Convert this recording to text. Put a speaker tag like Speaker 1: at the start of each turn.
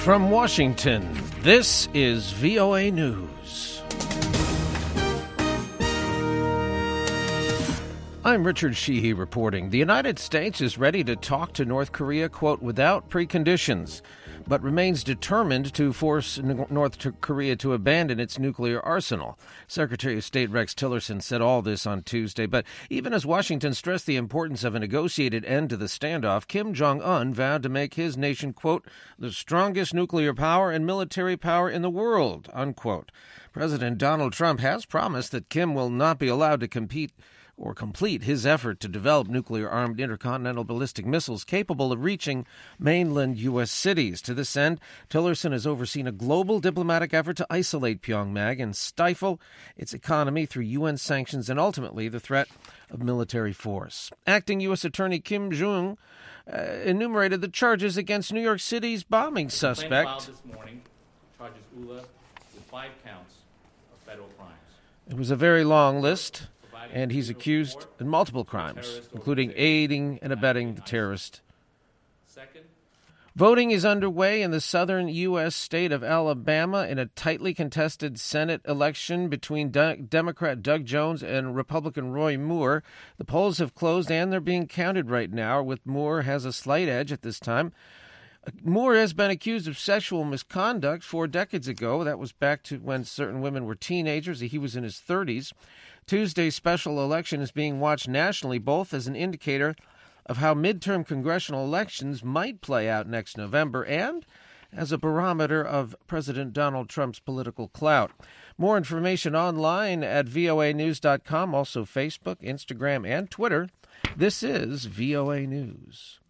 Speaker 1: From Washington, this is VOA News. I'm Richard Sheehy reporting. The United States is ready to talk to North Korea, quote, without preconditions, but remains determined to force North Korea to abandon its nuclear arsenal. Secretary of State Rex Tillerson said all this on Tuesday. But even as Washington stressed the importance of a negotiated end to the standoff, Kim Jong-un vowed to make his nation, quote, the strongest nuclear power and military power in the world, unquote. President Donald Trump has promised that Kim will not be allowed to complete his effort to develop nuclear-armed intercontinental ballistic missiles capable of reaching mainland U.S. cities. To this end, Tillerson has overseen a global diplomatic effort to isolate Pyongyang and stifle its economy through UN sanctions and ultimately the threat of military force. Acting U.S. Attorney Kim Jung enumerated the charges against New York City's bombing suspect.
Speaker 2: Filed this morning charges Ullah with 5 counts of federal crimes.
Speaker 1: It was a very long list, and he's accused in multiple crimes, including aiding and abetting the terrorist. Voting is underway in the southern U.S. state of Alabama in a tightly contested Senate election between Democrat Doug Jones and Republican Roy Moore. The polls have closed, and they're being counted right now, with Moore has a slight edge at this time. Moore has been accused of sexual misconduct 4 decades ago. That was back to when certain women were teenagers. He was in his 30s. Tuesday's special election is being watched nationally, both as an indicator of how midterm congressional elections might play out next November and as a barometer of President Donald Trump's political clout. More information online at voanews.com, also Facebook, Instagram, and Twitter. This is VOA News.